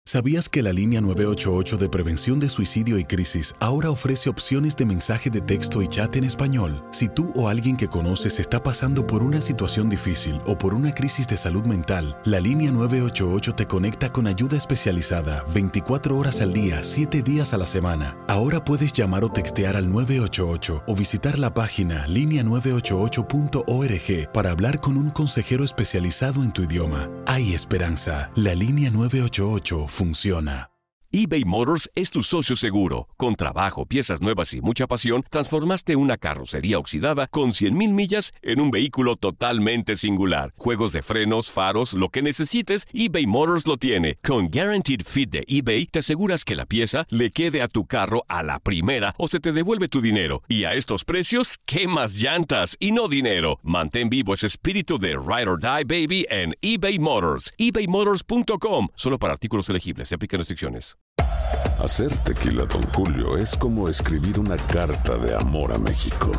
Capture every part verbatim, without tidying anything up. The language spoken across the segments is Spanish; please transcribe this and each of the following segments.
¿Sabías que la línea nueve ocho ocho de prevención de suicidio y crisis ahora ofrece opciones de mensaje de texto y chat en español? Si tú o alguien que conoces está pasando por una situación difícil o por una crisis de salud mental, la línea nueve ocho ocho te conecta con ayuda especializada veinticuatro horas al día, siete días a la semana. Ahora puedes llamar o textear al nueve ocho ocho o visitar la página línea nueve ocho ocho punto org para hablar con un consejero especializado en tu idioma. Hay esperanza. La línea nueve ocho ocho funciona. eBay Motors es tu socio seguro. Con trabajo, piezas nuevas y mucha pasión, transformaste una carrocería oxidada con cien mil millas en un vehículo totalmente singular. Juegos de frenos, faros, lo que necesites, eBay Motors lo tiene. Con Guaranteed Fit de eBay, te aseguras que la pieza le quede a tu carro a la primera o se te devuelve tu dinero. Y a estos precios, ¿qué más llantas y no dinero? Mantén vivo ese espíritu de Ride or Die, baby, en eBay Motors. ebay motors punto com. Solo para artículos elegibles. Se aplican restricciones. Hacer tequila Don Julio es como escribir una carta de amor a México.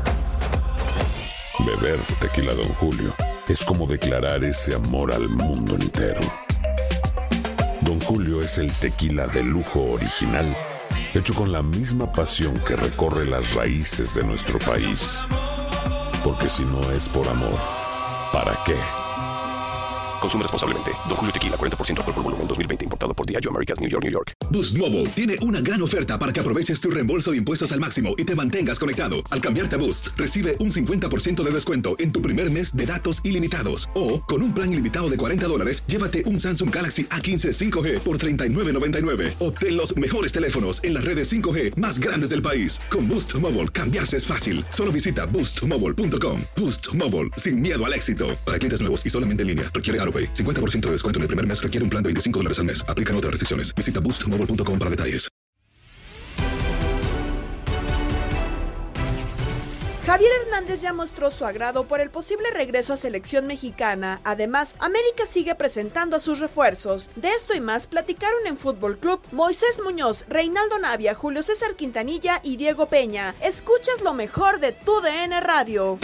Beber tequila Don Julio es como declarar ese amor al mundo entero. Don Julio es el tequila de lujo original, hecho con la misma pasión que recorre las raíces de nuestro país. Porque si no es por amor, ¿para qué? Consume responsablemente. Don Julio Tequila, cuarenta por ciento alcohol por volumen, dos mil veinte, importado por Diageo Americas, New York, New York. Boost Mobile tiene una gran oferta para que aproveches tu reembolso de impuestos al máximo y te mantengas conectado. Al cambiarte a Boost, recibe un cincuenta por ciento de descuento en tu primer mes de datos ilimitados. O, con un plan ilimitado de cuarenta dólares, llévate un Samsung Galaxy A quince cinco G por treinta y nueve noventa y nueve. Obtén los mejores teléfonos en las redes cinco G más grandes del país. Con Boost Mobile, cambiarse es fácil. Solo visita boost mobile punto com. Boost Mobile, sin miedo al éxito. Para clientes nuevos y solamente en línea, requiere AroPay. cincuenta por ciento de descuento en el primer mes requiere un plan de veinticinco dólares al mes. Aplican otras restricciones. Visita boost mobile punto com para detalles. Javier Hernández ya mostró su agrado por el posible regreso a selección mexicana. Además, América sigue presentando a sus refuerzos. De esto y más platicaron en Fútbol Club Moisés Muñoz, Reinaldo Navia, Julio César Quintanilla y Diego Peña. Escuchas lo mejor de tu D N Radio.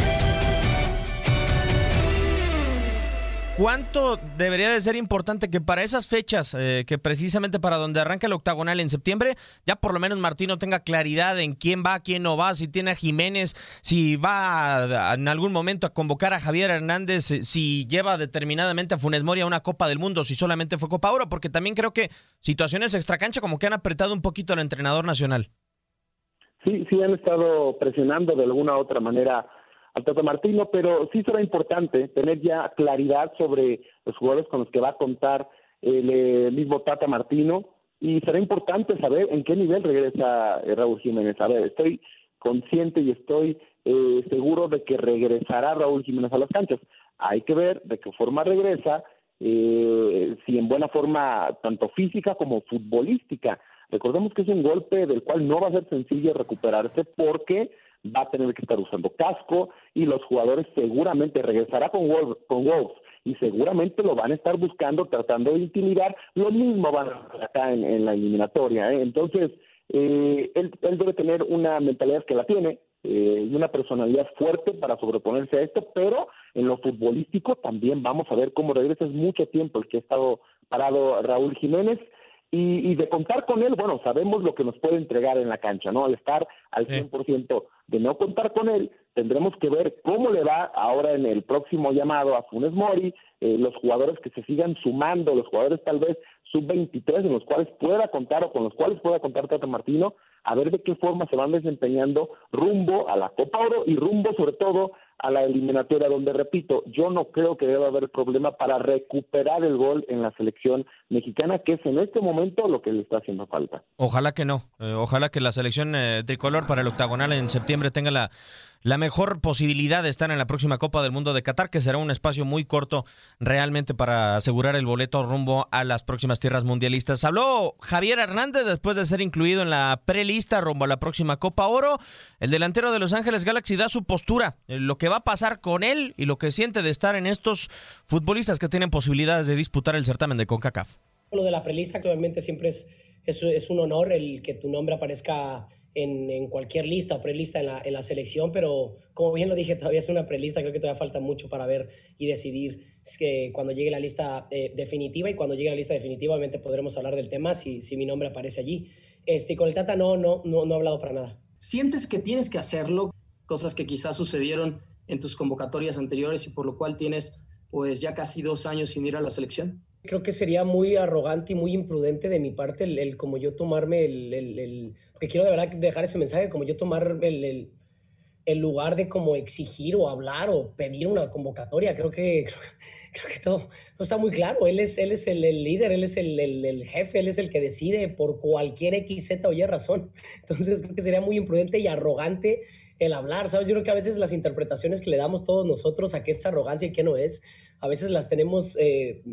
¿Cuánto debería de ser importante que para esas fechas, eh, que precisamente para donde arranca el octagonal en septiembre, ya por lo menos Martino tenga claridad en quién va, quién no va, si tiene a Jiménez, si va a, en algún momento a convocar a Javier Hernández, si lleva determinadamente a Funes Mori a una Copa del Mundo, si solamente fue Copa Oro? Porque también creo que situaciones extracancha como que han apretado un poquito al entrenador nacional. Sí, sí han estado presionando de alguna u otra manera al Tata Martino, pero sí será importante tener ya claridad sobre los jugadores con los que va a contar el, el mismo Tata Martino, y será importante saber en qué nivel regresa Raúl Jiménez. A ver, estoy consciente y estoy eh, seguro de que regresará Raúl Jiménez a las canchas. Hay que ver de qué forma regresa, eh, si en buena forma tanto física como futbolística. Recordemos que es un golpe del cual no va a ser sencillo recuperarse, porque va a tener que estar usando casco y los jugadores seguramente regresará con Wolves, con Wolves y seguramente lo van a estar buscando, tratando de intimidar. Lo mismo van a hacer acá en, en la eliminatoria, ¿eh? Entonces, eh, él, él debe tener una mentalidad que la tiene, eh, y una personalidad fuerte para sobreponerse a esto, pero en lo futbolístico también vamos a ver cómo regresa. Es mucho tiempo el que ha estado parado Raúl Jiménez. Y, y de contar con él, bueno, sabemos lo que nos puede entregar en la cancha, ¿no? Al estar al cien por ciento. De no contar con él, tendremos que ver cómo le va ahora en el próximo llamado a Funes Mori, eh, los jugadores que se sigan sumando, los jugadores tal vez sub veintitrés en los cuales pueda contar o con los cuales pueda contar Tata Martino, a ver de qué forma se van desempeñando rumbo a la Copa Oro y rumbo sobre todo a la eliminatoria, donde, repito, yo no creo que deba haber problema para recuperar el gol en la selección mexicana, que es en este momento lo que le está haciendo falta. Ojalá que no, eh, ojalá que la selección eh, tricolor para el octagonal en septiembre tenga la, la mejor posibilidad de estar en la próxima Copa del Mundo de Qatar, que será un espacio muy corto realmente para asegurar el boleto rumbo a las próximas tierras mundialistas. Habló Javier Hernández después de ser incluido en la prelista rumbo a la próxima Copa Oro. El delantero de Los Ángeles Galaxy da su postura, lo que va a pasar con él y lo que siente de estar en estos futbolistas que tienen posibilidades de disputar el certamen de CONCACAF. Lo de la prelista, que obviamente siempre es, es, es un honor el que tu nombre aparezca en, en cualquier lista o prelista en la, en la selección, pero como bien lo dije, todavía es una prelista, creo que todavía falta mucho para ver y decidir es que cuando llegue la lista eh, definitiva, y cuando llegue la lista definitiva obviamente podremos hablar del tema si, si mi nombre aparece allí. Este, con el Tata no, no, no, no he hablado para nada. ¿Sientes que tienes que hacerlo? Cosas que quizás sucedieron en tus convocatorias anteriores y por lo cual tienes pues ya casi dos años sin ir a la selección. Creo que sería muy arrogante y muy imprudente de mi parte el, el como yo tomarme el, el, el... Porque quiero de verdad dejar ese mensaje, como yo tomar el, el, el lugar de como exigir o hablar o pedir una convocatoria. Creo que, creo, creo que todo, todo está muy claro. Él es, él es el, el líder, él es el, el, el jefe, él es el que decide por cualquier X, Z o Y razón. Entonces creo que sería muy imprudente y arrogante el hablar, ¿sabes? Yo creo que a veces las interpretaciones que le damos todos nosotros a qué es arrogancia y qué no es, a veces las tenemos... Eh,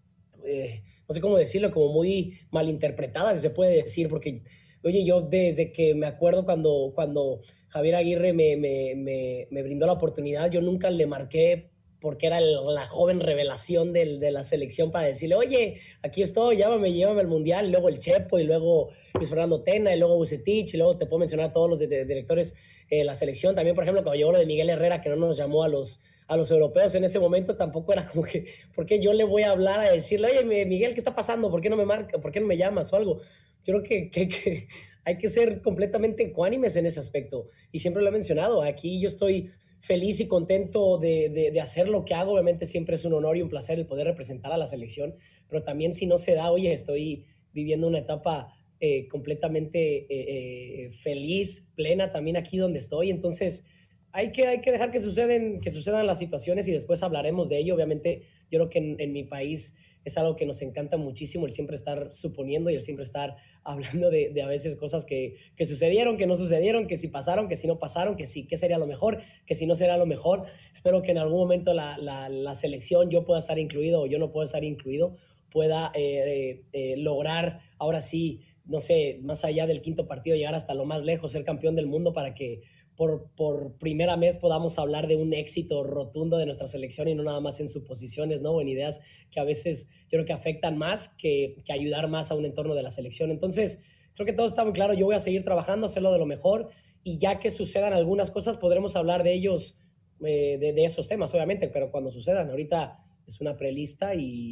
Eh, no sé cómo decirlo, como muy malinterpretadas, se puede decir, porque, oye, yo desde que me acuerdo cuando, cuando Javier Aguirre me, me, me, me brindó la oportunidad, yo nunca le marqué porque era el, la joven revelación del, de la selección para decirle, oye, aquí estoy, llámame, llévame al Mundial, y luego el Chepo, y luego Luis Fernando Tena, y luego Bucetich, y luego te puedo mencionar a todos los de, de, directores de eh, la selección, también, por ejemplo, cuando llegó lo de Miguel Herrera, que no nos llamó a los... a los europeos en ese momento, tampoco era como que, ¿por qué yo le voy a hablar a decirle, oye, Miguel, ¿qué está pasando? ¿Por qué no me marca? ¿Por qué no me llamas o algo? Yo creo que, que, que hay que ser completamente ecuánimes en ese aspecto. Y siempre lo he mencionado, aquí yo estoy feliz y contento de, de, de hacer lo que hago. Obviamente siempre es un honor y un placer el poder representar a la selección, pero también si no se da, oye, estoy viviendo una etapa eh, completamente eh, eh, feliz, plena también aquí donde estoy. Entonces... Hay que, hay que dejar que suceden, que sucedan las situaciones y después hablaremos de ello. Obviamente, yo creo que en, en mi país es algo que nos encanta muchísimo, el siempre estar suponiendo y el siempre estar hablando de, de a veces cosas que, que sucedieron, que no sucedieron, que si pasaron, que si no pasaron, que si qué sería lo mejor, que si no sería lo mejor. Espero que en algún momento la, la, la selección, yo pueda estar incluido o yo no pueda estar incluido, pueda eh, eh, lograr, ahora sí, no sé, más allá del quinto partido, llegar hasta lo más lejos, ser campeón del mundo para que Por, por primera vez podamos hablar de un éxito rotundo de nuestra selección y no nada más en suposiciones, ¿no? O en ideas que a veces yo creo que afectan más que, que ayudar más a un entorno de la selección. Entonces, creo que todo está muy claro. Yo voy a seguir trabajando, hacerlo de lo mejor y ya que sucedan algunas cosas podremos hablar de ellos, eh, de, de esos temas, obviamente, pero cuando sucedan. Ahorita es una prelista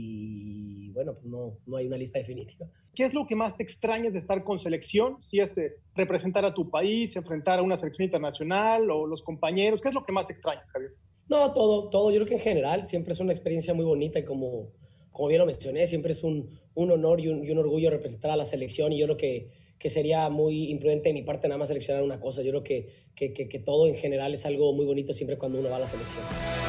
y, bueno, pues no, no hay una lista definitiva. ¿Qué es lo que más te extrañas de estar con selección? Si es eh, representar a tu país, enfrentar a una selección internacional o los compañeros. ¿Qué es lo que más te extrañas, Javier? No, todo, todo. Yo creo que en general siempre es una experiencia muy bonita y como, como bien lo mencioné, siempre es un, un honor y un, y un orgullo representar a la selección y yo creo que, que sería muy imprudente de mi parte nada más seleccionar una cosa. Yo creo que, que, que, que todo en general es algo muy bonito siempre cuando uno va a la selección.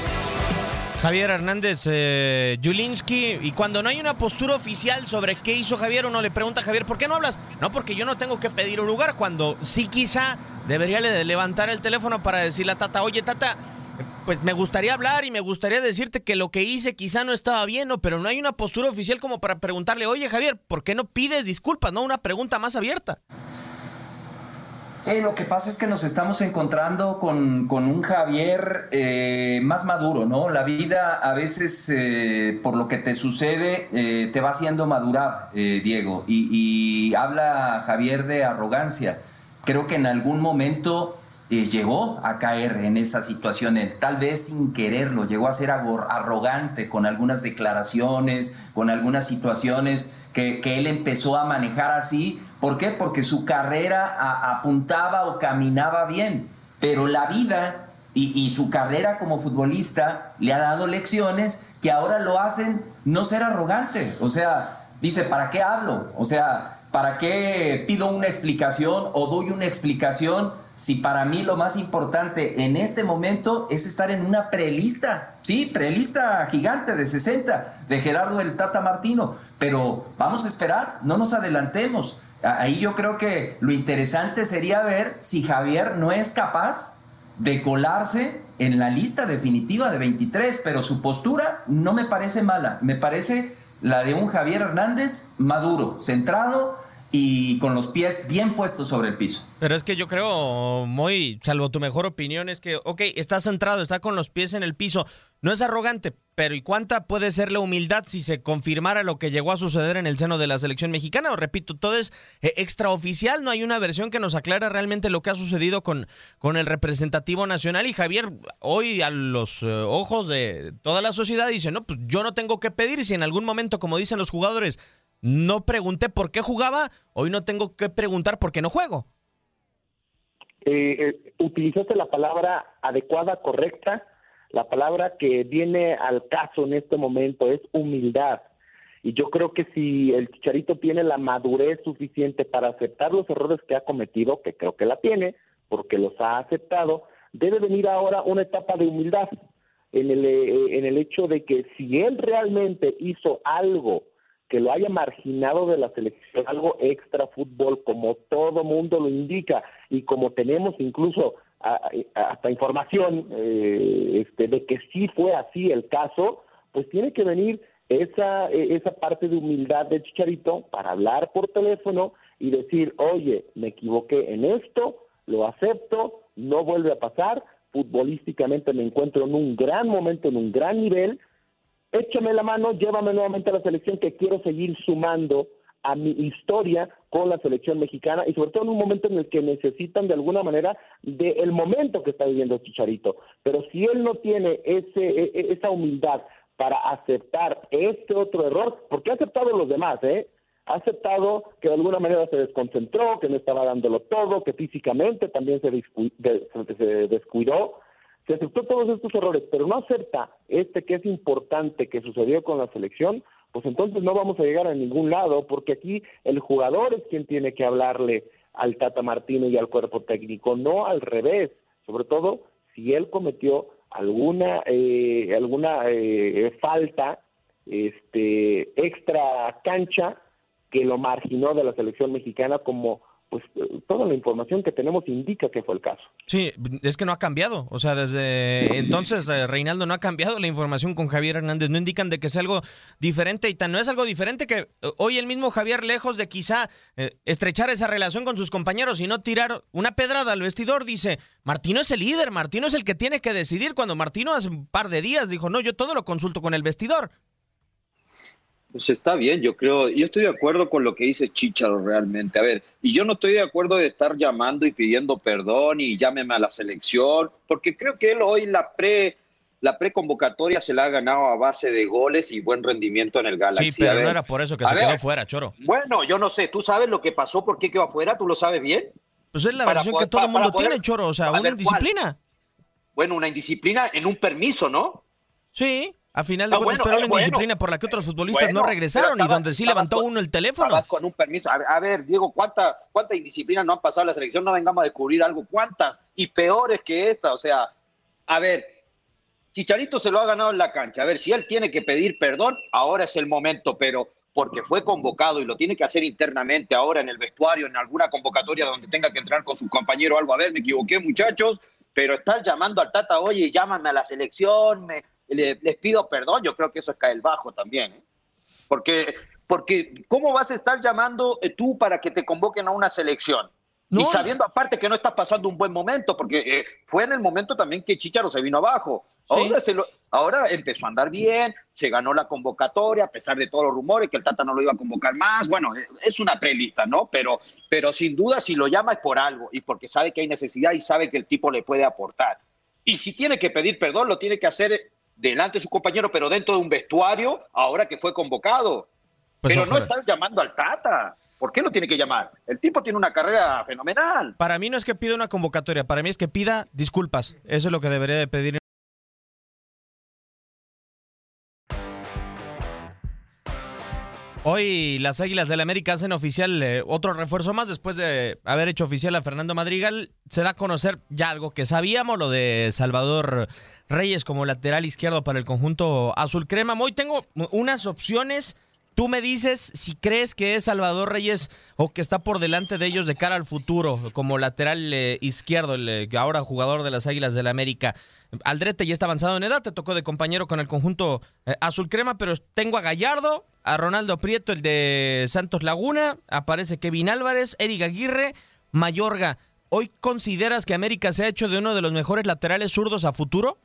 Javier Hernández eh, Julinski, y cuando no hay una postura oficial sobre qué hizo Javier, uno le pregunta a Javier, ¿por qué no hablas? No, porque yo no tengo que pedir un lugar, cuando sí quizá debería levantar el teléfono para decirle a Tata, oye Tata, pues me gustaría hablar y me gustaría decirte que lo que hice quizá no estaba bien, ¿no? Pero no hay una postura oficial como para preguntarle, oye Javier, ¿por qué no pides disculpas? No, una pregunta más abierta. Eh, lo que pasa es que nos estamos encontrando con, con un Javier eh, más maduro, ¿no? La vida a veces, eh, por lo que te sucede, eh, te va haciendo madurar, eh, Diego. Y, y habla Javier de arrogancia. Creo que en algún momento eh, llegó a caer en esa situación, él, tal vez sin quererlo, llegó a ser arrogante con algunas declaraciones, con algunas situaciones que, que él empezó a manejar así. ¿Por qué? Porque su carrera a, apuntaba o caminaba bien, pero la vida y, y su carrera como futbolista le ha dado lecciones que ahora lo hacen no ser arrogante. O sea, dice, ¿para qué hablo? O sea, ¿para qué pido una explicación o doy una explicación si para mí lo más importante en este momento es estar en una prelista? Sí, prelista gigante de sesenta de Gerardo el Tata Martino, pero vamos a esperar, no nos adelantemos. Ahí yo creo que lo interesante sería ver si Javier no es capaz de colarse en la lista definitiva de veintitrés, pero su postura no me parece mala, me parece la de un Javier Hernández maduro, centrado y con los pies bien puestos sobre el piso. Pero es que yo creo, Moy, salvo tu mejor opinión, es que, ok, está centrado, está con los pies en el piso, no es arrogante, pero ¿y cuánta puede ser la humildad si se confirmara lo que llegó a suceder en el seno de la selección mexicana? O repito, todo es eh, extraoficial, no hay una versión que nos aclara realmente lo que ha sucedido con, con el representativo nacional. Y Javier, hoy a los eh, ojos de toda la sociedad dice, no, pues yo no tengo que pedir, si en algún momento, como dicen los jugadores, no pregunté por qué jugaba, hoy no tengo que preguntar por qué no juego. Eh, eh, utilizaste la palabra adecuada, correcta. La palabra que viene al caso en este momento es humildad. Y yo creo que si el Chicharito tiene la madurez suficiente para aceptar los errores que ha cometido, que creo que la tiene, porque los ha aceptado, debe venir ahora una etapa de humildad en el, eh, en el hecho de que si él realmente hizo algo que lo haya marginado de la selección, algo extra fútbol, como todo mundo lo indica, y como tenemos incluso a, a, hasta información eh, este, de que sí fue así el caso, pues tiene que venir esa, esa parte de humildad del Chicharito para hablar por teléfono y decir, oye, me equivoqué en esto, lo acepto, no vuelve a pasar, futbolísticamente me encuentro en un gran momento, en un gran nivel, échame la mano, llévame nuevamente a la selección, que quiero seguir sumando a mi historia con la selección mexicana, y sobre todo en un momento en el que necesitan de alguna manera del momento que está viviendo Chicharito. Pero si él no tiene ese esa humildad para aceptar este otro error, porque ha aceptado los demás, ¿eh? Ha aceptado que de alguna manera se desconcentró, que no estaba dándolo todo, que físicamente también se, descu- de, se descuidó, se aceptó todos estos errores, pero no acepta este que es importante que sucedió con la selección, pues entonces no vamos a llegar a ningún lado, porque aquí el jugador es quien tiene que hablarle al Tata Martino y al cuerpo técnico, no al revés, sobre todo si él cometió alguna eh, alguna eh, falta este extra cancha que lo marginó de la selección mexicana, como pues toda la información que tenemos indica que fue el caso. Sí, es que no ha cambiado, o sea, desde entonces eh, Reinaldo no ha cambiado la información con Javier Hernández, no indican de que sea algo diferente, y tan no es algo diferente que eh, hoy el mismo Javier, lejos de quizá eh, estrechar esa relación con sus compañeros y no tirar una pedrada al vestidor, dice, Martino es el líder, Martino es el que tiene que decidir, cuando Martino hace un par de días dijo, no, yo todo lo consulto con el vestidor. Pues está bien, yo creo, yo estoy de acuerdo con lo que dice Chícharo realmente. A ver, y yo no estoy de acuerdo de estar llamando y pidiendo perdón y llámeme a la selección, porque creo que él hoy la pre la preconvocatoria se la ha ganado a base de goles y buen rendimiento en el Galaxy. Sí, pero a ver, no era por eso que se ver, quedó fuera, Choro. Bueno, yo no sé, ¿tú sabes lo que pasó? ¿Por qué quedó afuera? ¿Tú lo sabes bien? Pues es la Para versión poder, que todo el mundo poder, tiene, Choro, o sea, una ver, indisciplina. ¿cuál? Bueno, una indisciplina en un permiso, ¿no? Sí. A final de ah, cuentas, bueno, pero eh, la bueno, indisciplina por la que otros futbolistas bueno, no regresaron estabas, y donde sí levantó con, uno el teléfono. Con un permiso. A ver, a ver, Diego, ¿cuánta, ¿cuánta indisciplina no han pasado en la selección? No vengamos a descubrir algo. ¿Cuántas? Y peores que esta. O sea, a ver, Chicharito se lo ha ganado en la cancha. A ver, si él tiene que pedir perdón, ahora es el momento, pero porque fue convocado y lo tiene que hacer internamente ahora en el vestuario, en alguna convocatoria donde tenga que entrar con su compañero o algo. A ver, me equivoqué, muchachos, pero estar llamando al Tata, oye, llámame a la selección, me... Les, les pido perdón, yo creo que eso es caer bajo también, ¿eh? Porque, porque ¿cómo vas a estar llamando eh, tú para que te convoquen a una selección? No. Y sabiendo aparte que no estás pasando un buen momento, porque eh, fue en el momento también que Chícharo se vino abajo. Sí. Ahora, se lo, ahora empezó a andar bien, se ganó la convocatoria, a pesar de todos los rumores que el Tata no lo iba a convocar más. Bueno, es una prelista, ¿no? Pero, pero sin duda, si lo llama es por algo, y porque sabe que hay necesidad y sabe que el tipo le puede aportar. Y si tiene que pedir perdón, lo tiene que hacer delante de su compañero, pero dentro de un vestuario, ahora que fue convocado. Pues pero ojalá. No están llamando al Tata. ¿Por qué lo tiene que llamar? El tipo tiene una carrera fenomenal. Para mí no es que pida una convocatoria, para mí es que pida disculpas. Eso es lo que debería de pedir. Hoy las Águilas del América hacen oficial eh, otro refuerzo más después de haber hecho oficial a Fernando Madrigal. Se da a conocer ya algo que sabíamos, lo de Salvador Reyes como lateral izquierdo para el conjunto azul crema. Hoy tengo unas opciones. Tú me dices si crees que es Salvador Reyes o que está por delante de ellos de cara al futuro como lateral eh, izquierdo, el eh, ahora jugador de las Águilas del América. Aldrete ya está avanzado en edad, te tocó de compañero con el conjunto eh, azul crema, pero tengo a Gallardo, a Ronaldo Prieto, el de Santos Laguna, aparece Kevin Álvarez, Eric Aguirre, Mayorga. ¿Hoy consideras que América se ha hecho de uno de los mejores laterales zurdos a futuro?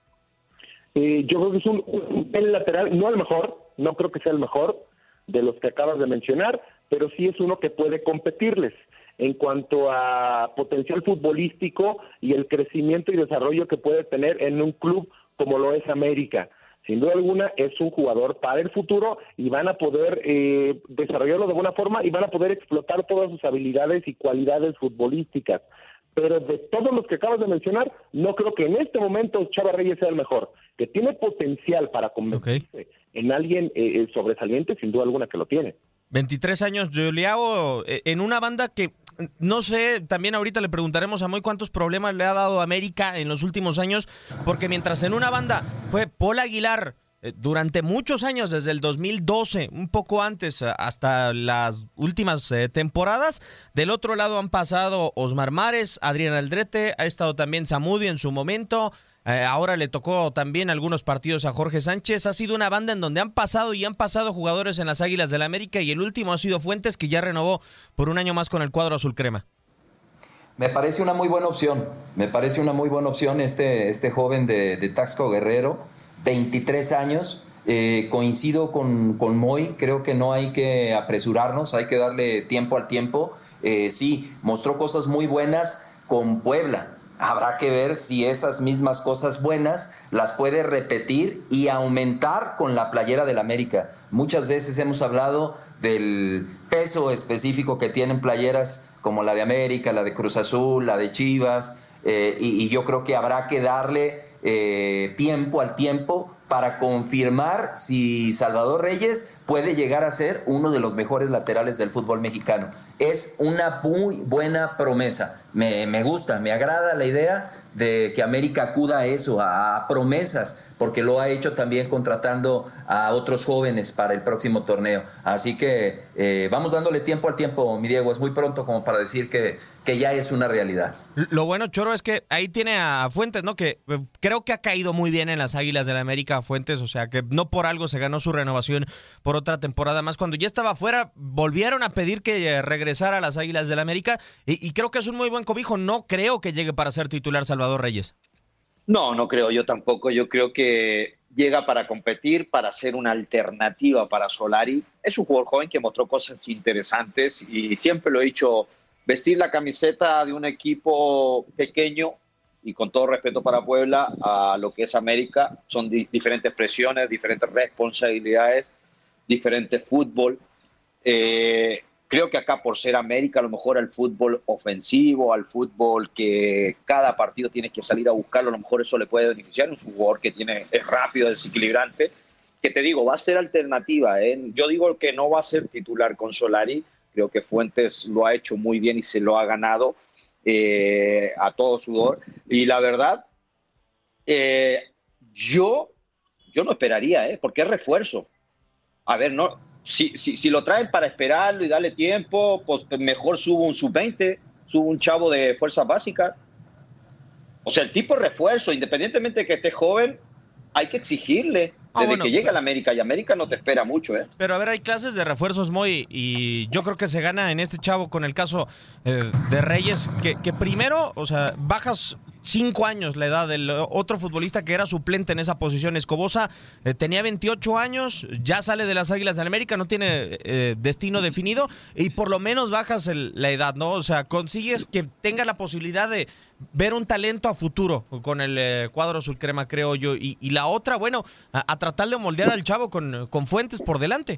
Eh, yo creo que es un, un buen lateral, no el mejor, no creo que sea el mejor de los que acabas de mencionar, pero sí es uno que puede competirles en cuanto a potencial futbolístico y el crecimiento y desarrollo que puede tener en un club como lo es América. Sin duda alguna es un jugador para el futuro y van a poder eh, desarrollarlo de buena forma y van a poder explotar todas sus habilidades y cualidades futbolísticas. Pero de todos los que acabas de mencionar, no creo que en este momento Chava Reyes sea el mejor. Que tiene potencial para convertirse okay. en alguien eh, sobresaliente, sin duda alguna que lo tiene. veintitrés años, Juliao, en una banda que, no sé, también ahorita le preguntaremos a Moy cuántos problemas le ha dado a América en los últimos años, porque mientras en una banda fue Paul Aguilar eh, durante muchos años, desde el dos mil doce, un poco antes, hasta las últimas eh, temporadas, del otro lado han pasado Osmar Mares, Adrián Aldrete, ha estado también Zamudio en su momento. Eh, ahora le tocó también algunos partidos a Jorge Sánchez. Ha sido una banda en donde han pasado y han pasado jugadores en las Águilas del América y el último ha sido Fuentes, que ya renovó por un año más con el cuadro azul crema. Me parece una muy buena opción, me parece una muy buena opción este, este joven de, de Taxco Guerrero, veintitrés años. Eh, coincido con, con Moy, creo que no hay que apresurarnos, hay que darle tiempo al tiempo. Eh, sí, mostró cosas muy buenas con Puebla. Habrá que ver si esas mismas cosas buenas las puede repetir y aumentar con la playera del América. Muchas veces hemos hablado del peso específico que tienen playeras como la de América, la de Cruz Azul, la de Chivas, eh, y, y yo creo que habrá que darle eh, tiempo al tiempo para confirmar si Salvador Reyes puede llegar a ser uno de los mejores laterales del fútbol mexicano. Es una muy buena promesa. Me, me gusta, me agrada la idea de que América acuda a eso, a, a promesas, porque lo ha hecho también contratando a otros jóvenes para el próximo torneo. Así que eh, vamos dándole tiempo al tiempo, mi Diego. Es muy pronto como para decir que, que ya es una realidad. Lo bueno, Choro, es que ahí tiene a Fuentes, ¿no? Que creo que ha caído muy bien en las Águilas del América Fuentes, o sea que no por algo se ganó su renovación por otra temporada más. Cuando ya estaba afuera, volvieron a pedir que regresara a las Águilas del América y, y creo que es un muy buen cobijo. No creo que llegue para ser titular Salvador Reyes. No, no creo yo tampoco. Yo creo que llega para competir, para ser una alternativa para Solari. Es un jugador joven que mostró cosas interesantes y siempre lo he dicho, vestir la camiseta de un equipo pequeño y con todo respeto para Puebla a lo que es América, son di- diferentes presiones, diferentes responsabilidades, diferente fútbol. Eh, Creo que acá, por ser América, a lo mejor al fútbol ofensivo, al fútbol que cada partido tienes que salir a buscarlo, a lo mejor eso le puede beneficiar. Es un jugador que tiene, es rápido, desequilibrante, que te digo, va a ser alternativa, ¿eh? Yo digo que no va a ser titular con Solari. Creo que Fuentes lo ha hecho muy bien y se lo ha ganado eh, a todo sudor. Y la verdad, eh, yo, yo no esperaría, ¿eh? Porque es refuerzo. A ver, no... Si, si, si lo traen para esperarlo y darle tiempo, pues mejor subo un sub veinte, subo un chavo de fuerzas básicas. O sea, el tipo de refuerzo, independientemente de que esté joven, hay que exigirle ah, desde bueno, que llega pero, a la América. Y América no te espera mucho, ¿eh? Pero a ver, hay clases de refuerzos, Moy, y yo creo que se gana en este chavo con el caso eh, de Reyes, que, que primero, o sea, bajas cinco años la edad del otro futbolista que era suplente en esa posición. Escobosa eh, tenía veintiocho años, ya sale de las Águilas del América, no tiene eh, destino definido y por lo menos bajas el, la edad, ¿no? O sea, consigues que tenga la posibilidad de ver un talento a futuro con el eh, cuadro azul crema, creo yo. Y, y la otra, bueno, a, a tratar de moldear al chavo con, con Fuentes por delante.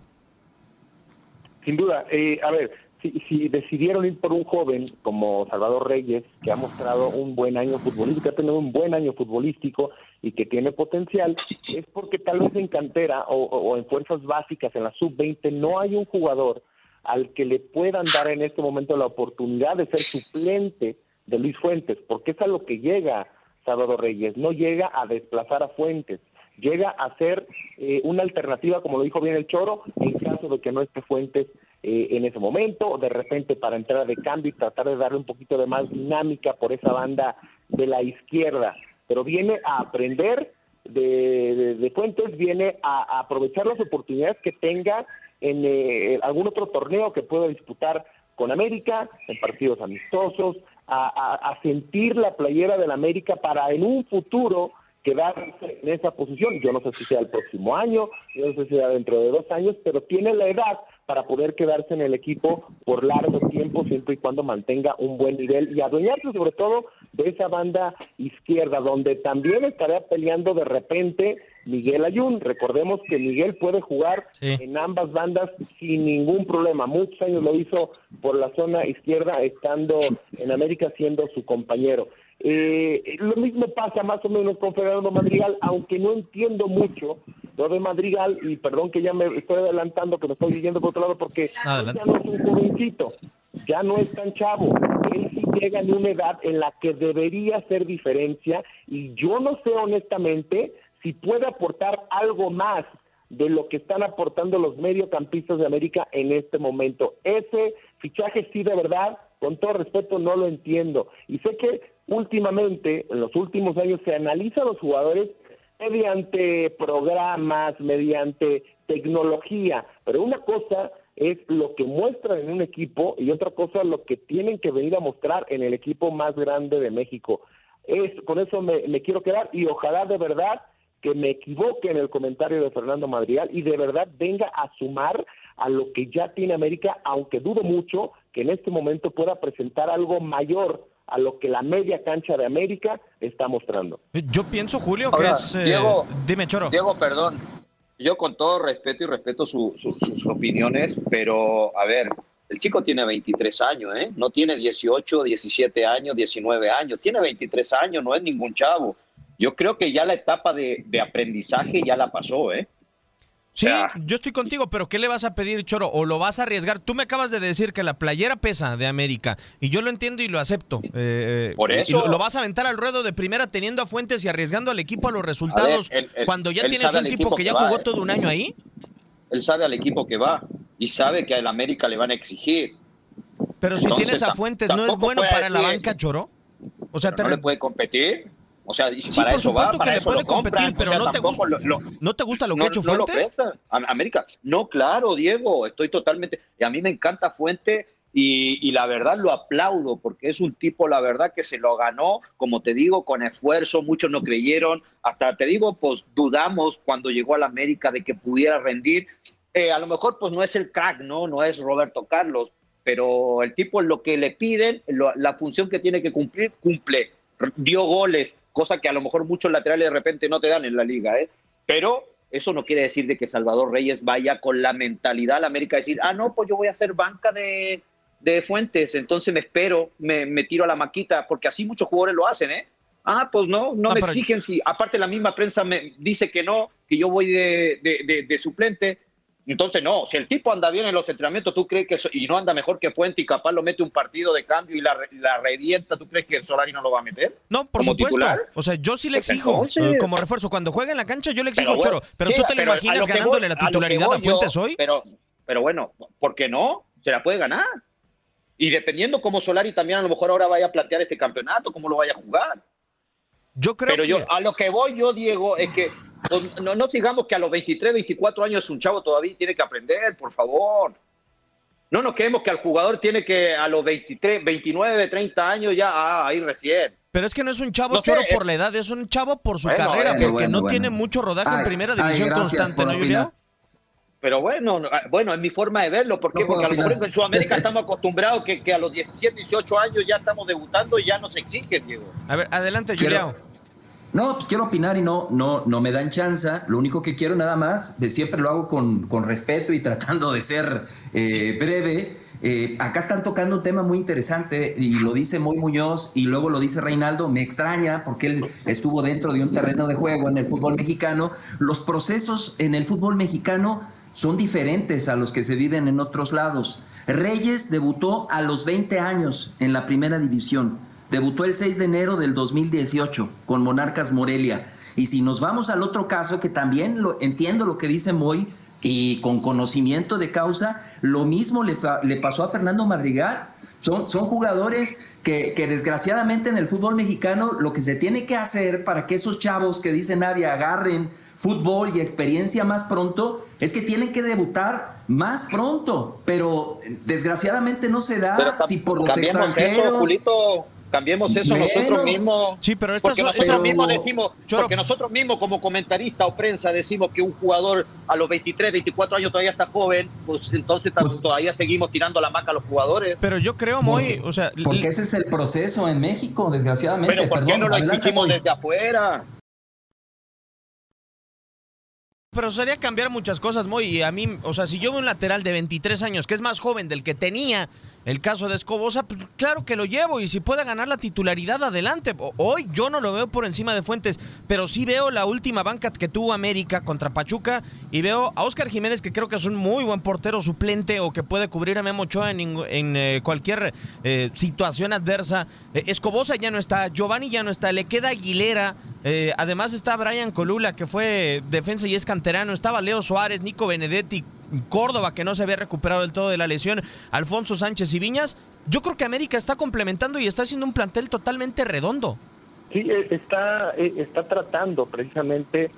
Sin duda. Eh, a ver, Si, si decidieron ir por un joven como Salvador Reyes, que ha mostrado un buen año futbolístico, ha tenido un buen año futbolístico y que tiene potencial, es porque tal vez en cantera o, o en fuerzas básicas, en la sub veinte, no hay un jugador al que le puedan dar en este momento la oportunidad de ser suplente de Luis Fuentes, porque es a lo que llega Salvador Reyes, no llega a desplazar a Fuentes, llega a ser eh, una alternativa, como lo dijo bien el Choro, en caso de que no esté Fuentes eh, en ese momento, o de repente para entrar de cambio y tratar de darle un poquito de más dinámica por esa banda de la izquierda, pero viene a aprender de, de, de Fuentes viene a, a aprovechar las oportunidades que tenga en eh, algún otro torneo que pueda disputar con América, en partidos amistosos, a, a, a sentir la playera del América para en un futuro quedarse en esa posición. Yo no sé si sea el próximo año, yo no sé si sea dentro de dos años, pero tiene la edad para poder quedarse en el equipo por largo tiempo, siempre y cuando mantenga un buen nivel y adueñarse sobre todo de esa banda izquierda, donde también estará peleando de repente Miguel Ayun. Recordemos que Miguel puede jugar sí. en ambas bandas sin ningún problema. Muchos años lo hizo por la zona izquierda, estando en América siendo su compañero. Eh, lo mismo pasa más o menos con Fernando Madrigal, aunque no entiendo mucho lo de Madrigal, y perdón que ya me estoy adelantando, que me estoy yendo por otro lado, porque Adelante. ya no es un jovencito, ya no es tan chavo, él sí llega en una edad en la que debería hacer diferencia, y yo no sé honestamente si puede aportar algo más de lo que están aportando los mediocampistas de América en este momento. Ese fichaje sí, de verdad, con todo respeto, no lo entiendo, y sé que últimamente, en los últimos años, se analiza a los jugadores mediante programas, mediante tecnología, pero una cosa es lo que muestran en un equipo y otra cosa lo que tienen que venir a mostrar en el equipo más grande de México. Es, con eso me, me quiero quedar, y ojalá de verdad que me equivoque en el comentario de Fernando Madrigal y de verdad venga a sumar a lo que ya tiene América, aunque dudo mucho que en este momento pueda presentar algo mayor a lo que la media cancha de América está mostrando. Yo pienso, Julio, Ahora, que es... Eh, Diego, dime, Choro. Diego, perdón. Yo con todo respeto y respeto su, su, sus opiniones, pero, a ver, el chico tiene veintitrés años, ¿eh? No tiene dieciocho, diecisiete años, diecinueve años. Tiene veintitrés años, no es ningún chavo. Yo creo que ya la etapa de, de aprendizaje ya la pasó, ¿eh? Sí, yo estoy contigo, pero ¿qué le vas a pedir, Choro? ¿O lo vas a arriesgar? Tú me acabas de decir que la playera pesa de América, y yo lo entiendo y lo acepto. Eh, Por eso. Y lo, lo vas a aventar al ruedo de primera teniendo a Fuentes y arriesgando al equipo a los resultados, a ver, él, él, cuando ya tienes un tipo que, que ya va, jugó eh. todo un año ahí. Él sabe al equipo que va y sabe que al América le van a exigir. Pero si Entonces, tienes a Fuentes, ¿no es bueno para decir, la banca, Choro? O sea, te... ¿no le puede competir? O sea, y sí, para por eso supuesto va, que para le puede competir, compran, pero o sea, no, te gusta, lo, lo, ¿no te gusta lo que no, ha hecho no Fuentes? Lo presta. América, no, claro, Diego, estoy totalmente... Y a mí me encanta Fuentes y, y la verdad lo aplaudo, porque es un tipo, la verdad, que se lo ganó, como te digo, con esfuerzo. Muchos no creyeron, hasta te digo, pues dudamos cuando llegó a la América de que pudiera rendir. Eh, a lo mejor pues no es el crack, ¿no? No es Roberto Carlos, pero el tipo lo que le piden, lo, la función que tiene que cumplir, cumple. Dio goles, cosa que a lo mejor muchos laterales de repente no te dan en la liga, ¿eh? Pero eso no quiere decir de que Salvador Reyes vaya con la mentalidad a la América a decir, ah, no, pues yo voy a hacer banca de, de Fuentes, entonces me espero, me, me tiro a la maquita, porque así muchos jugadores lo hacen, ¿eh? Ah, pues no, no, no me pero... exigen, si aparte la misma prensa me dice que no, que yo voy de, de, de, de suplente. Entonces, no, si el tipo anda bien en los entrenamientos, ¿tú crees que eso, y no anda mejor que Fuente y capaz lo mete un partido de cambio y la, la revienta, ¿tú crees que Solari no lo va a meter? No, por supuesto. Titular? O sea, yo sí le exijo Entonces, eh, como refuerzo. Cuando juega en la cancha, yo le exijo, pero bueno, Choro. Pero sí, tú te lo imaginas lo ganándole voy, la titularidad a, a Fuentes yo, hoy. Pero, pero bueno, ¿por qué no? Se la puede ganar. Y dependiendo cómo Solari también a lo mejor ahora vaya a plantear este campeonato, cómo lo vaya a jugar. Yo creo Pero que... yo, a lo que voy yo, Diego, es que pues, no, no sigamos que a los veintitrés, veinticuatro años un chavo todavía tiene que aprender, por favor. No nos quedemos que al jugador tiene que a los veintitrés, veintinueve, treinta años ya, ah, ahí recién. Pero es que no es un chavo, no Choro, sé, por la edad, es un chavo por su bueno, carrera, bueno, porque bueno, no bueno. tiene mucho rodaje ay, en primera división ay, constante, ¿no, Julio? Pero bueno, bueno, es mi forma de verlo. ¿Por qué? No porque a lo mejor en Sudamérica estamos acostumbrados que, que a los diecisiete, dieciocho años ya estamos debutando y ya nos exige, Diego. A ver, adelante, Julián. No, pues quiero opinar y no, no, no me dan chance. Lo único que quiero nada más, de siempre lo hago con, con respeto y tratando de ser eh, breve. Eh, acá están tocando un tema muy interesante y lo dice Moy Muñoz y luego lo dice Reinaldo. Me extraña porque él estuvo dentro de un terreno de juego en el fútbol mexicano. Los procesos en el fútbol mexicano son diferentes a los que se viven en otros lados. Reyes debutó a los veinte años en la primera división. Debutó el seis de enero del dos mil dieciocho con Monarcas Morelia. Y si nos vamos al otro caso, que también lo, entiendo lo que dice Moy, y con conocimiento de causa, lo mismo le, fa, le pasó a Fernando Madrigal. Son, son jugadores que, que desgraciadamente en el fútbol mexicano lo que se tiene que hacer para que esos chavos que dice Navia agarren fútbol y experiencia más pronto es que tienen que debutar más pronto, pero desgraciadamente no se da. Pero, si por los extranjeros eso, Julito, cambiemos eso bueno, nosotros mismos. Sí, pero porque son, nosotros pero, mismos decimos, Choro. porque nosotros mismos como comentarista o prensa decimos que un jugador a los veintitrés, veinticuatro años todavía está joven, pues entonces pues, todavía seguimos tirando la maca a los jugadores. Pero yo creo, Moy, o sea, porque ese es el proceso en México, desgraciadamente. Pero ¿por qué Perdón, no lo adelante, exigimos Moy. desde afuera? Pero sería cambiar muchas cosas, Moy, y a mí, o sea, si yo veo un lateral de veintitrés años, que es más joven del que tenía el caso de Escobosa, pues claro que lo llevo, y si puede ganar la titularidad, adelante. Hoy yo no lo veo por encima de Fuentes, pero sí veo la última banca que tuvo América contra Pachuca, y veo a Óscar Jiménez, que creo que es un muy buen portero suplente, o que puede cubrir a Memo Ochoa en, en eh, cualquier eh, situación adversa. Eh, Escobosa ya no está, Giovanni ya no está, le queda Aguilera. Eh, además está Brian Colula, que fue defensa y es canterano. Estaba Leo Suárez, Nico Benedetti, Córdoba, que no se había recuperado del todo de la lesión, Alfonso Sánchez y Viñas. Yo creo que América está complementando y está haciendo un plantel totalmente redondo. Sí, está, está tratando precisamente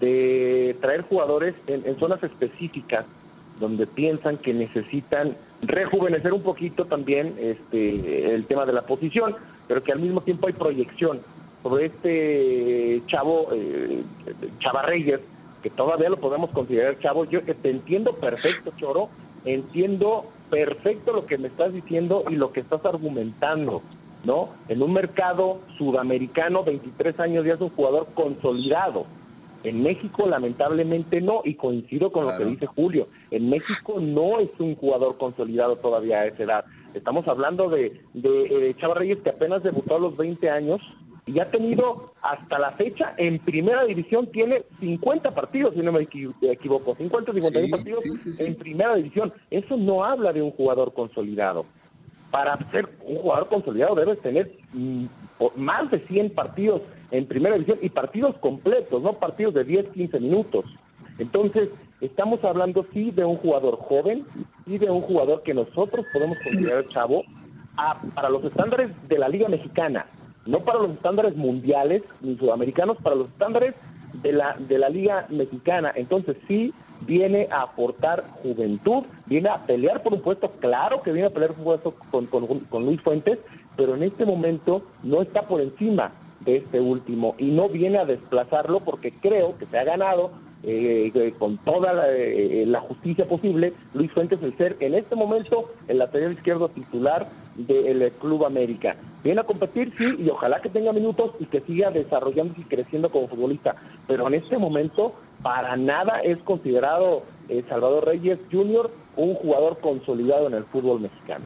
de traer jugadores en, en zonas específicas donde piensan que necesitan rejuvenecer un poquito también este el tema de la posición, pero que al mismo tiempo hay proyección sobre este chavo, eh, Chava Reyes, que todavía lo podemos considerar chavo. Yo te entiendo perfecto, Choro, entiendo perfecto lo que me estás diciendo y lo que estás argumentando, ¿no? En un mercado sudamericano, veintitrés años ya es un jugador consolidado. En México, lamentablemente, no, y coincido con claro. lo que dice Julio. En México no es un jugador consolidado todavía a esa edad. Estamos hablando de, de, de Chava Reyes, que apenas debutó a los veinte años, y ha tenido hasta la fecha en primera división, tiene cincuenta partidos, si no me equivoco, cincuenta, cincuenta y uno sí, partidos sí, sí, sí. en primera división. Eso no habla de un jugador consolidado. Para ser un jugador consolidado debes tener mm, más de cien partidos en primera división y partidos completos, no partidos de diez, quince minutos. Entonces, estamos hablando sí de un jugador joven y de un jugador que nosotros podemos considerar chavo a, para los estándares de la Liga Mexicana. No para los estándares mundiales ni sudamericanos, para los estándares de la de la Liga Mexicana. Entonces sí viene a aportar juventud, viene a pelear por un puesto, claro que viene a pelear por un puesto con, con, con Luis Fuentes, pero en este momento no está por encima de este último y no viene a desplazarlo porque creo que se ha ganado eh, con toda la, eh, la justicia posible Luis Fuentes el ser en este momento el lateral izquierdo titular del Club América. Viene a competir, sí, y ojalá que tenga minutos y que siga desarrollándose y creciendo como futbolista, pero en este momento para nada es considerado eh, Salvador Reyes junior un jugador consolidado en el fútbol mexicano.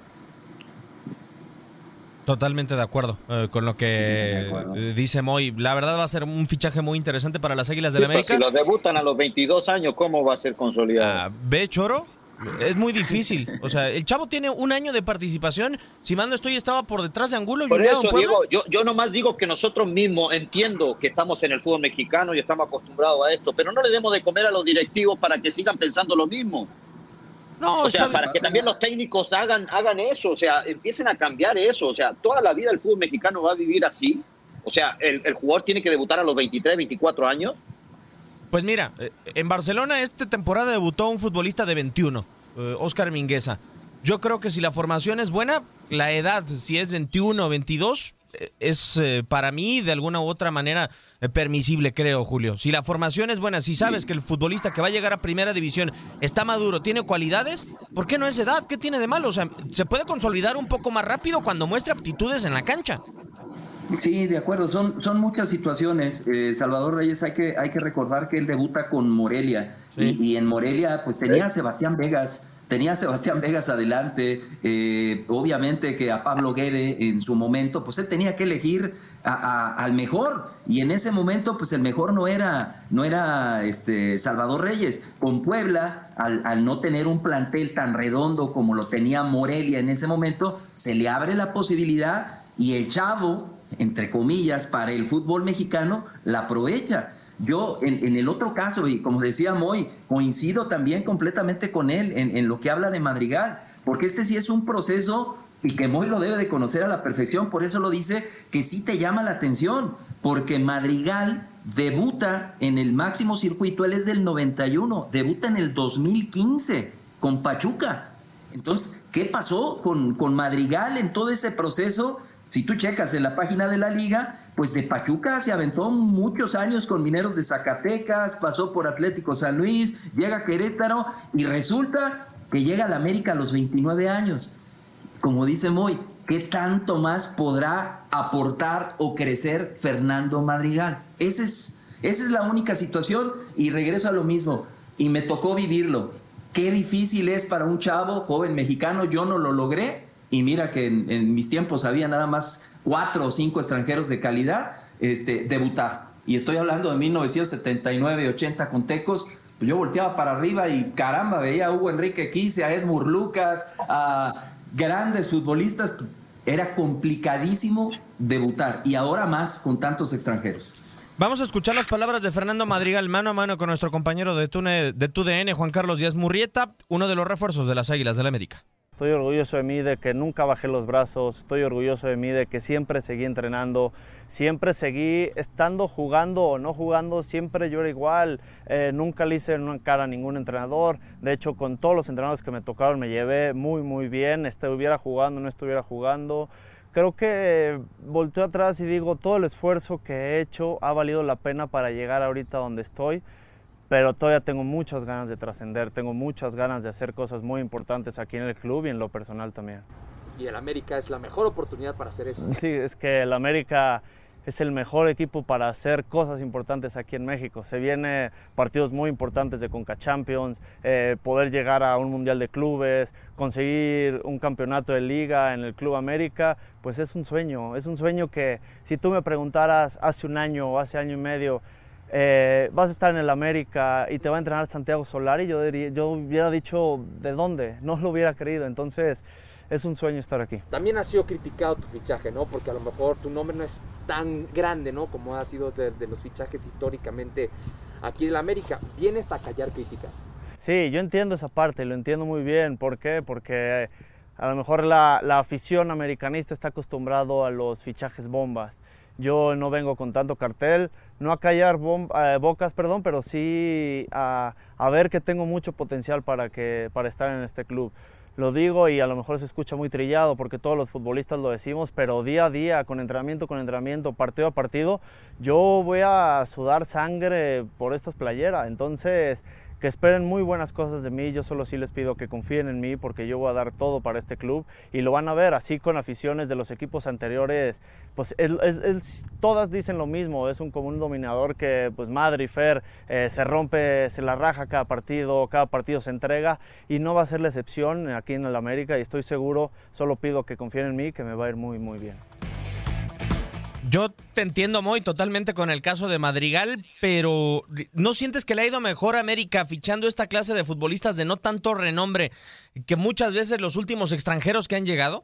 Totalmente de acuerdo eh, con lo que eh, dice Moy. La verdad va a ser un fichaje muy interesante para las Águilas del sí, América. Si los debutan a los veintidós años, ¿cómo va a ser consolidado? Uh, ¿Ve, Choro? Es muy difícil. O sea, el chavo tiene un año de participación. Si mal no estoy, estaba por detrás de Angulo. Por eso, Diego, yo, yo nomás digo que nosotros mismos, entiendo que estamos en el fútbol mexicano y estamos acostumbrados a esto, pero no le demos de comer a los directivos para que sigan pensando lo mismo. No, o sea, para que también los técnicos hagan, hagan eso, o sea, empiecen a cambiar eso. O sea, toda la vida el fútbol mexicano va a vivir así. O sea, el, el jugador tiene que debutar a los veintitrés, veinticuatro años. Pues mira, en Barcelona esta temporada debutó un futbolista de veintiuno, eh, Óscar Mingueza. Yo creo que si la formación es buena, la edad, si es veintiuno o veintidós, eh, es eh, para mí de alguna u otra manera eh, permisible, creo, Julio. Si la formación es buena, si sabes que el futbolista que va a llegar a primera división está maduro, tiene cualidades, ¿por qué no es edad? ¿Qué tiene de malo? O sea, se puede consolidar un poco más rápido cuando muestra aptitudes en la cancha. Sí, de acuerdo, son, son muchas situaciones. Eh, Salvador Reyes, hay que, hay que recordar que él debuta con Morelia, sí. y, y en Morelia pues tenía a Sebastián Vegas, tenía a Sebastián Vegas adelante, eh, obviamente que a Pablo Guede en su momento, pues él tenía que elegir a, a, al mejor, y en ese momento pues el mejor no era, no era este Salvador Reyes. Con Puebla, al, al no tener un plantel tan redondo como lo tenía Morelia en ese momento, se le abre la posibilidad y el chavo, entre comillas, para el fútbol mexicano, la aprovecha. Yo, en, en el otro caso, y como decía Moy, coincido también completamente con él en, en lo que habla de Madrigal, porque este sí es un proceso y que Moy lo debe de conocer a la perfección, por eso lo dice, que sí te llama la atención, porque Madrigal debuta en el máximo circuito, él es del noventa y uno, debuta en el dos mil quince con Pachuca. Entonces, ¿qué pasó con, con Madrigal en todo ese proceso? Si tú checas en la página de la liga, pues de Pachuca se aventó muchos años con Mineros de Zacatecas, pasó por Atlético San Luis, llega a Querétaro y resulta que llega a la América a los veintinueve años. Como dice Moy, ¿qué tanto más podrá aportar o crecer Fernando Madrigal? Esa es, esa es la única situación y regreso a lo mismo. Y me tocó vivirlo. Qué difícil es para un chavo joven mexicano, yo no lo logré. Y mira que en, en mis tiempos había nada más cuatro o cinco extranjeros de calidad, este, debutar. Y estoy hablando de mil novecientos setenta y nueve, ochenta con Tecos. Pues yo volteaba para arriba y caramba, veía a Hugo Enrique Quise, a Edmur Lucas, a grandes futbolistas. Era complicadísimo debutar y ahora más con tantos extranjeros. Vamos a escuchar las palabras de Fernando Madrigal mano a mano con nuestro compañero de T U D N, Juan Carlos Díaz Murrieta, uno de los refuerzos de las Águilas del la América. Estoy orgulloso de mí de que nunca bajé los brazos, estoy orgulloso de mí de que siempre seguí entrenando, siempre seguí estando jugando o no jugando, siempre yo era igual, eh, nunca le hice una cara a ningún entrenador, de hecho con todos los entrenadores que me tocaron me llevé muy muy bien, estuviera jugando, no estuviera jugando. Creo que volteo atrás y digo, todo el esfuerzo que he hecho ha valido la pena para llegar ahorita donde estoy. Pero todavía tengo muchas ganas de trascender, tengo muchas ganas de hacer cosas muy importantes aquí en el club y en lo personal también. Y el América es la mejor oportunidad para hacer eso. Sí, es que el América es el mejor equipo para hacer cosas importantes aquí en México. Se vienen partidos muy importantes de Conca Champions, eh, poder llegar a un Mundial de Clubes, conseguir un campeonato de liga en el Club América, pues es un sueño, es un sueño que si tú me preguntaras hace un año o hace año y medio, Eh, vas a estar en el América y te va a entrenar Santiago Solari, yo, diría, yo hubiera dicho ¿de dónde? No lo hubiera creído, entonces es un sueño estar aquí. También ha sido criticado tu fichaje, ¿no? Porque a lo mejor tu nombre no es tan grande, ¿no? Como ha sido de, de los fichajes históricamente aquí en el América. ¿Vienes a callar críticas? Sí, yo entiendo esa parte, lo entiendo muy bien. ¿Por qué? Porque a lo mejor la, la afición americanista está acostumbrado a los fichajes bombas. Yo no vengo con tanto cartel, no a callar bom, eh, bocas, perdón, pero sí a, a ver que tengo mucho potencial para, que, para estar en este club. Lo digo y a lo mejor se escucha muy trillado porque todos los futbolistas lo decimos, pero día a día, con entrenamiento, con entrenamiento, partido a partido, yo voy a sudar sangre por estas playeras. Entonces, que esperen muy buenas cosas de mí, yo solo sí les pido que confíen en mí porque yo voy a dar todo para este club y lo van a ver, así con aficiones de los equipos anteriores, pues es, es, es, todas dicen lo mismo, es un común dominador que pues Madre y Fer eh, se rompe, se la raja cada partido, cada partido se entrega y no va a ser la excepción aquí en el América y estoy seguro, solo pido que confíen en mí que me va a ir muy muy bien. Yo te entiendo, Moy, totalmente con el caso de Madrigal, pero ¿no sientes que le ha ido mejor a América fichando esta clase de futbolistas de no tanto renombre que muchas veces los últimos extranjeros que han llegado?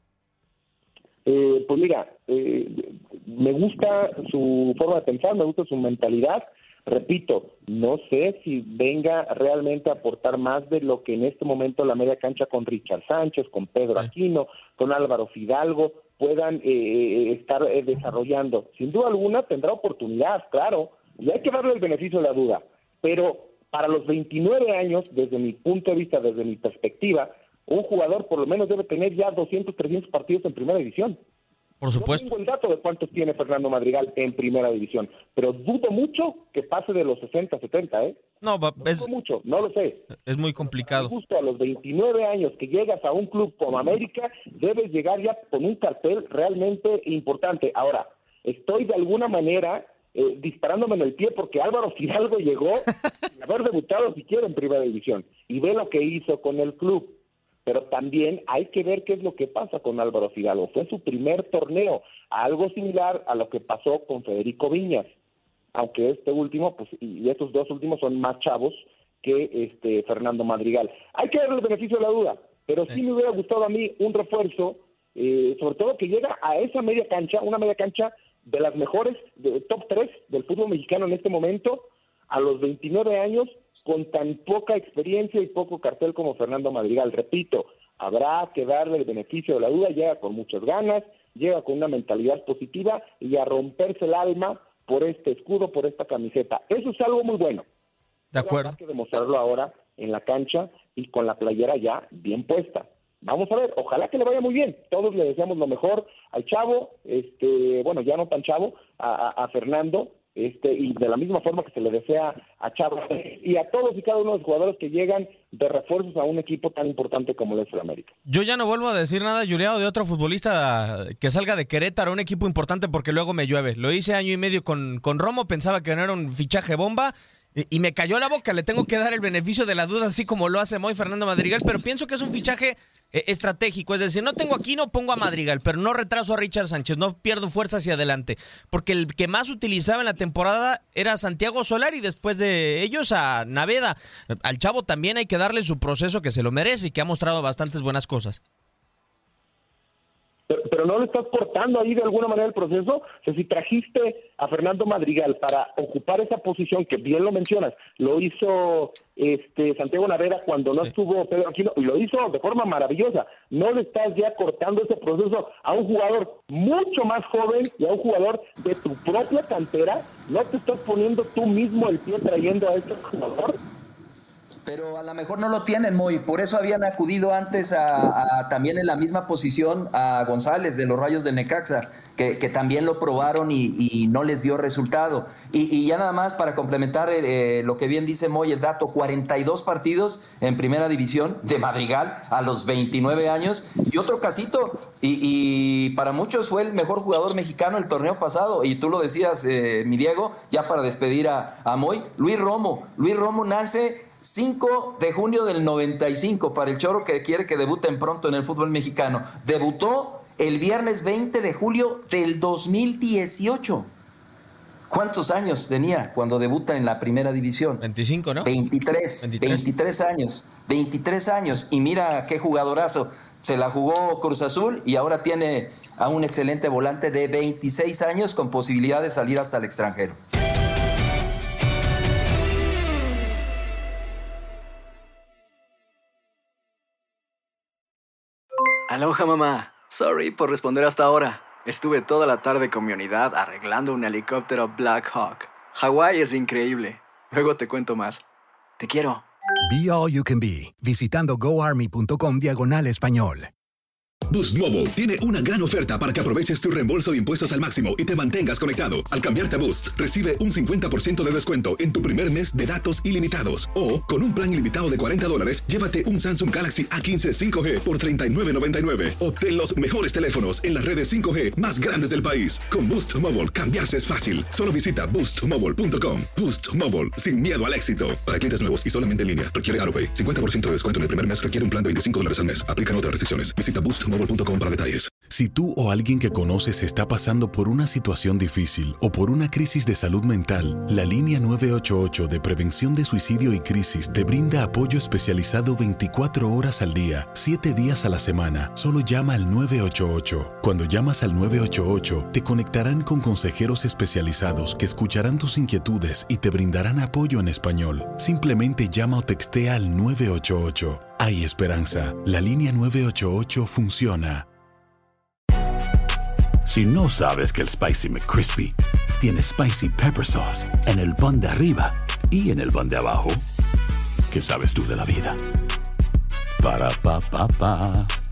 Eh, pues mira, eh, me gusta su forma de pensar, me gusta su mentalidad. Repito, no sé si venga realmente a aportar más de lo que en este momento la media cancha con Richard Sánchez, con Pedro Aquino, con Álvaro Fidalgo, puedan eh, estar eh, desarrollando. Sin duda alguna tendrá oportunidad, claro, y hay que darle el beneficio de la duda, pero para los veintinueve años, desde mi punto de vista, desde mi perspectiva, un jugador por lo menos debe tener ya doscientos, trescientos partidos en primera división. Por supuesto. No tengo el dato de cuántos tiene Fernando Madrigal en primera división, pero dudo mucho que pase de los sesenta, setenta, ¿eh? No, va, no es, dudo mucho, no lo sé. Es muy complicado. Justo a los veintinueve años que llegas a un club como América, debes llegar ya con un cartel realmente importante. Ahora, estoy de alguna manera eh, disparándome en el pie porque Álvaro Fidalgo llegó sin haber debutado siquiera en primera división y ve lo que hizo con el club. Pero también hay que ver qué es lo que pasa con Álvaro Fidalgo. Fue su primer torneo, algo similar a lo que pasó con Federico Viñas, aunque este último, pues, y estos dos últimos son más chavos que este Fernando Madrigal. Hay que darle el beneficio de la duda, pero sí, sí me hubiera gustado a mí un refuerzo, eh, sobre todo que llega a esa media cancha, una media cancha de las mejores, de top tres del fútbol mexicano en este momento, a los veintinueve años, con tan poca experiencia y poco cartel como Fernando Madrigal. Repito, habrá que darle el beneficio de la duda, llega con muchas ganas, llega con una mentalidad positiva y a romperse el alma por este escudo, por esta camiseta. Eso es algo muy bueno. De acuerdo. Hay que demostrarlo ahora en la cancha y con la playera ya bien puesta. Vamos a ver, ojalá que le vaya muy bien. Todos le deseamos lo mejor al chavo, este, bueno, ya no tan chavo, a, a, a Fernando, este, y de la misma forma que se le desea a Chava y a todos y cada uno de los jugadores que llegan de refuerzos a un equipo tan importante como el de América. Yo ya no vuelvo a decir nada, Juliado, de otro futbolista que salga de Querétaro, un equipo importante, porque luego me llueve. Lo hice año y medio con, con Romo, pensaba que no era un fichaje bomba, y, y me cayó la boca. Le tengo que dar el beneficio de la duda, así como lo hace Moy Fernando Madrigal, pero pienso que es un fichaje eh, estratégico. Es decir, no tengo aquí, no pongo a Madrigal, pero no retraso a Richard Sánchez, no pierdo fuerza hacia adelante, porque el que más utilizaba en la temporada era Santiago Solari, después de ellos a Naveda. Al chavo también hay que darle su proceso, que se lo merece y que ha mostrado bastantes buenas cosas. Pero, pero no lo estás cortando ahí de alguna manera el proceso. O sea, si trajiste a Fernando Madrigal para ocupar esa posición, que bien lo mencionas, lo hizo este Santiago Naveda cuando no sí. estuvo Pedro Aquino, y lo hizo de forma maravillosa. No le estás ya cortando ese proceso a un jugador mucho más joven y a un jugador de tu propia cantera. No te estás poniendo tú mismo el pie trayendo a este jugador. Pero a lo mejor no lo tienen, Moy. Por eso habían acudido antes a, a también en la misma posición a González de los Rayos de Necaxa, que, que también lo probaron y, y no les dio resultado. Y, y ya nada más para complementar eh, lo que bien dice Moy, el dato, cuarenta y dos partidos en primera división de Madrigal a los veintinueve años. Y otro casito, y, y para muchos fue el mejor jugador mexicano el torneo pasado. Y tú lo decías, eh, mi Diego, ya para despedir a, a Moy, Luis Romo. Luis Romo nace cinco de junio del noventa y cinco, para el Choro, que quiere que debuten pronto en el fútbol mexicano. Debutó el viernes veinte de julio del dos mil dieciocho. ¿Cuántos años tenía cuando debuta en la primera división? veinticinco, ¿no? veintitrés, veintitrés. veintitrés años. veintitrés años. Y mira qué jugadorazo. Se la jugó Cruz Azul y ahora tiene a un excelente volante de veintiséis años con posibilidad de salir hasta el extranjero. Aloha, mamá. Sorry por responder hasta ahora. Estuve toda la tarde con mi unidad arreglando un helicóptero Black Hawk. Hawái es increíble. Luego te cuento más. Te quiero. Be All You Can Be, visitando goarmy.com diagonal español. Boost Mobile tiene una gran oferta para que aproveches tu reembolso de impuestos al máximo y te mantengas conectado. Al cambiarte a Boost, recibe un cincuenta por ciento de descuento en tu primer mes de datos ilimitados. O, con un plan ilimitado de cuarenta dólares, llévate un Samsung Galaxy A quince cinco G por treinta y nueve noventa y nueve. Obtén los mejores teléfonos en las redes cinco G más grandes del país. Con Boost Mobile, cambiarse es fácil. Solo visita boost mobile punto com. Boost Mobile, sin miedo al éxito. Para clientes nuevos y solamente en línea, requiere AutoPay. cincuenta por ciento de descuento en el primer mes requiere un plan de veinticinco dólares al mes. Aplican otras restricciones. Visita boost mobile punto com para detalles. Si tú o alguien que conoces está pasando por una situación difícil o por una crisis de salud mental, la línea nueve ocho ocho de prevención de suicidio y crisis te brinda apoyo especializado veinticuatro horas al día, siete días a la semana. Solo llama al nueve ocho ocho. Cuando llamas al nueve ocho ocho, te conectarán con consejeros especializados que escucharán tus inquietudes y te brindarán apoyo en español. Simplemente llama o textea al nueve ocho ocho. Hay esperanza. La línea nueve ocho ocho funciona. Si no sabes que el Spicy McCrispy tiene Spicy Pepper Sauce en el pan de arriba y en el pan de abajo, ¿qué sabes tú de la vida? Para, pa, pa, pa.